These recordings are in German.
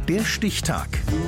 Der Stichtag.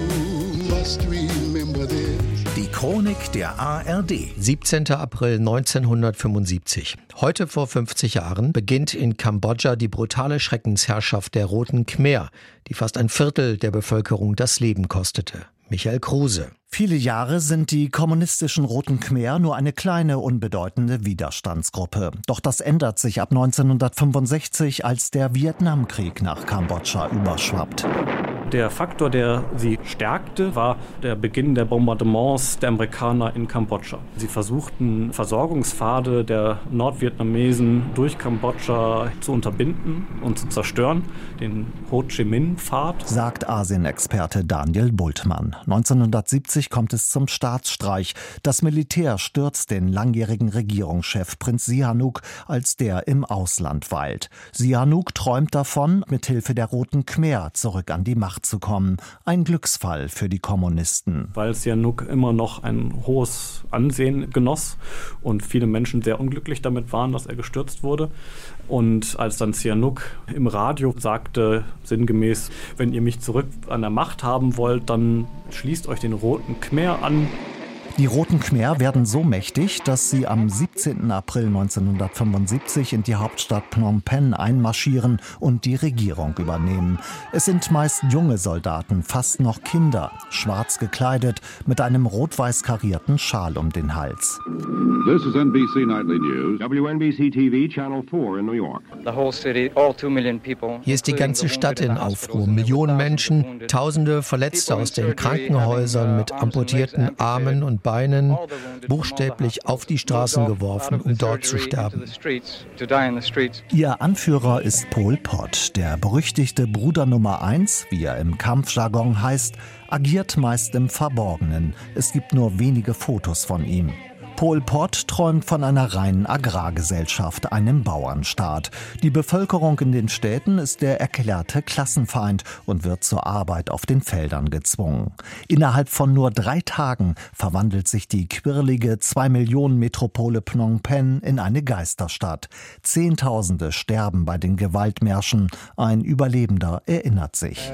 Die Chronik der ARD. 17. April 1975. Heute vor 50 Jahren beginnt in Kambodscha die brutale Schreckensherrschaft der Roten Khmer, die fast ein Viertel der Bevölkerung das Leben kostete. Michael Kruse. Viele Jahre sind die kommunistischen Roten Khmer nur eine kleine, unbedeutende Widerstandsgruppe. Doch das ändert sich ab 1965, als der Vietnamkrieg nach Kambodscha überschwappt. Der Faktor, der sie stärkte, war der Beginn der Bombardements der Amerikaner in Kambodscha. Sie versuchten, Versorgungspfade der Nordvietnamesen durch Kambodscha zu unterbinden und zu zerstören, den Ho Chi Minh-Pfad. Sagt Asienexperte Daniel Bultmann. 1970 kommt es zum Staatsstreich. Das Militär stürzt den langjährigen Regierungschef Prinz Sihanouk, als der im Ausland weilt. Sihanouk träumt davon, mithilfe der Roten Khmer zurück an die Macht zu kommen. Ein Glücksfall für die Kommunisten. Weil Sihanouk immer noch ein hohes Ansehen genoss und viele Menschen sehr unglücklich damit waren, dass er gestürzt wurde. Und als dann Sihanouk im Radio sagte, sinngemäß, wenn ihr mich zurück an der Macht haben wollt, dann schließt euch den Roten Khmer an. Die Roten Khmer werden so mächtig, dass sie am 17. April 1975 in die Hauptstadt Phnom Penh einmarschieren und die Regierung übernehmen. Es sind meist junge Soldaten, fast noch Kinder, schwarz gekleidet, mit einem rot-weiß karierten Schal um den Hals. This is NBC Nightly News. WNBC TV, Channel 4 in New York. The whole city, all 2 million people. Hier ist die ganze Stadt in Aufruhr. Millionen Menschen, Tausende Verletzte aus den Krankenhäusern mit amputierten Armen und Beinen, buchstäblich auf die Straßen geworfen, um dort zu sterben. Ihr Anführer ist Pol Pot, der berüchtigte Bruder Nummer 1, wie er im Kampfjargon heißt, agiert meist im Verborgenen. Es gibt nur wenige Fotos von ihm. Pol Pot träumt von einer reinen Agrargesellschaft, einem Bauernstaat. Die Bevölkerung in den Städten ist der erklärte Klassenfeind und wird zur Arbeit auf den Feldern gezwungen. Innerhalb von nur 3 Tagen verwandelt sich die quirlige 2-Millionen-Metropole Phnom Penh in eine Geisterstadt. Zehntausende sterben bei den Gewaltmärschen. Ein Überlebender erinnert sich.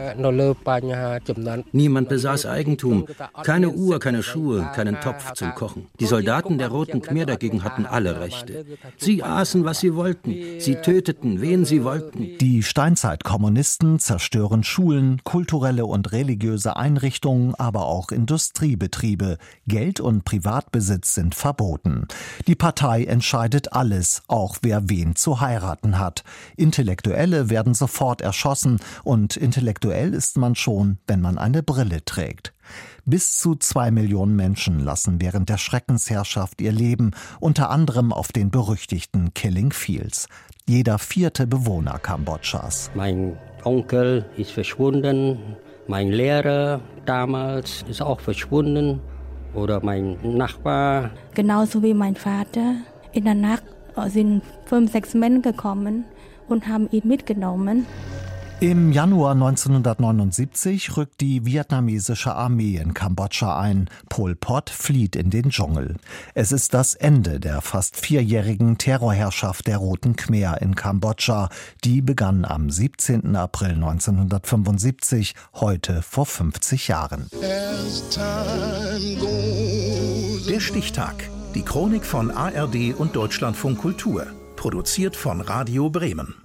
Niemand besaß Eigentum. Keine Uhr, keine Schuhe, keinen Topf zum Kochen. Die Soldaten der Roten Khmer dagegen hatten alle Rechte. Sie aßen, was sie wollten. Sie töteten, wen sie wollten. Die Steinzeitkommunisten zerstören Schulen, kulturelle und religiöse Einrichtungen, aber auch Industriebetriebe. Geld- und Privatbesitz sind verboten. Die Partei entscheidet alles, auch wer wen zu heiraten hat. Intellektuelle werden sofort erschossen und intellektuell ist man schon, wenn man eine Brille trägt. Bis zu 2 Millionen Menschen lassen während der Schreckensherrschaft ihr Leben, unter anderem auf den berüchtigten Killing Fields. Jeder 4. Bewohner Kambodschas. Mein Onkel ist verschwunden, mein Lehrer damals ist auch verschwunden oder mein Nachbar. Genauso wie mein Vater. In der Nacht sind 5, 6 Männer gekommen und haben ihn mitgenommen. Im Januar 1979 rückt die vietnamesische Armee in Kambodscha ein. Pol Pot flieht in den Dschungel. Es ist das Ende der fast 4-jährigen Terrorherrschaft der Roten Khmer in Kambodscha. Die begann am 17. April 1975, heute vor 50 Jahren. Der Stichtag. Die Chronik von ARD und Deutschlandfunk Kultur. Produziert von Radio Bremen.